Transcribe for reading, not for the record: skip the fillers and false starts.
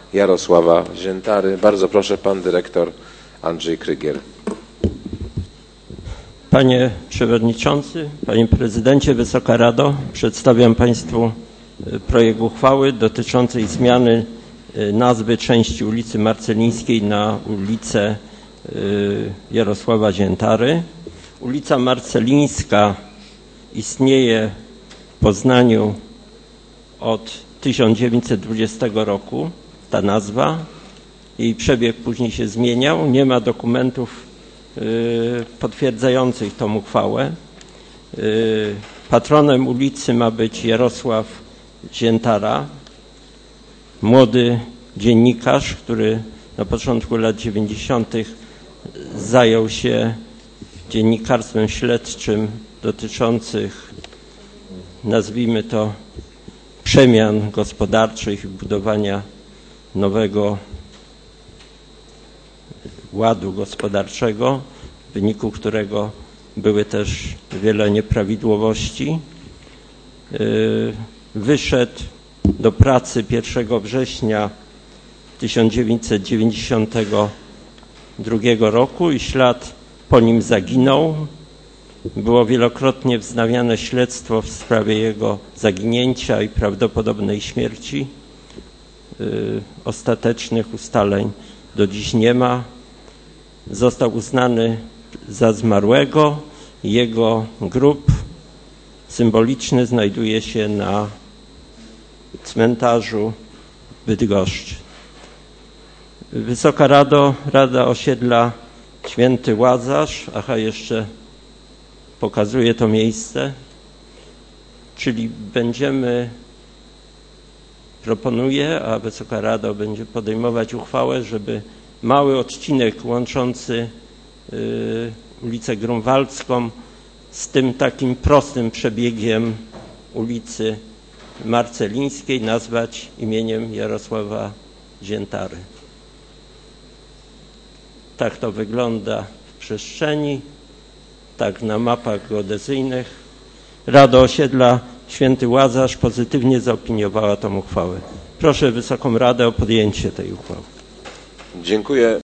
Jarosława Ziętary. Bardzo proszę, pan dyrektor Andrzej Krygier. Panie Przewodniczący, Panie Prezydencie, Wysoka Rado, przedstawiam Państwu projekt uchwały dotyczącej zmiany nazwy części ulicy Marcelińskiej na ulicę Jarosława Ziętary. Ulica Marcelińska istnieje w Poznaniu od 1920 roku, ta nazwa. Jej przebieg później się zmieniał. Nie ma dokumentów potwierdzających tą uchwałę. Patronem ulicy ma być Jarosław Ziętara, młody dziennikarz, który na początku lat 90. zajął się dziennikarstwem śledczym dotyczących, nazwijmy to, przemian gospodarczych i budowania nowego ładu gospodarczego, w wyniku którego były też wiele nieprawidłowości. Wyszedł do pracy 1 września 1992 roku i ślad po nim zaginął. Było wielokrotnie wznawiane śledztwo w sprawie jego zaginięcia i prawdopodobnej śmierci. Ostatecznych ustaleń do dziś nie ma. Został uznany za zmarłego. Jego grób symboliczny znajduje się na cmentarzu w Bydgoszczy. Wysoka Rado, Rada Osiedla Święty Łazarz, jeszcze pokazuję to miejsce, czyli proponuję, a Wysoka Rada będzie podejmować uchwałę, żeby mały odcinek łączący ulicę Grunwaldzką z tym takim prostym przebiegiem ulicy Marcelińskiej nazwać imieniem Jarosława Ziętary. Tak to wygląda w przestrzeni, tak na mapach geodezyjnych. Rada Osiedla Święty Łazarz pozytywnie zaopiniowała tę uchwałę. Proszę Wysoką Radę o podjęcie tej uchwały. Dziękuję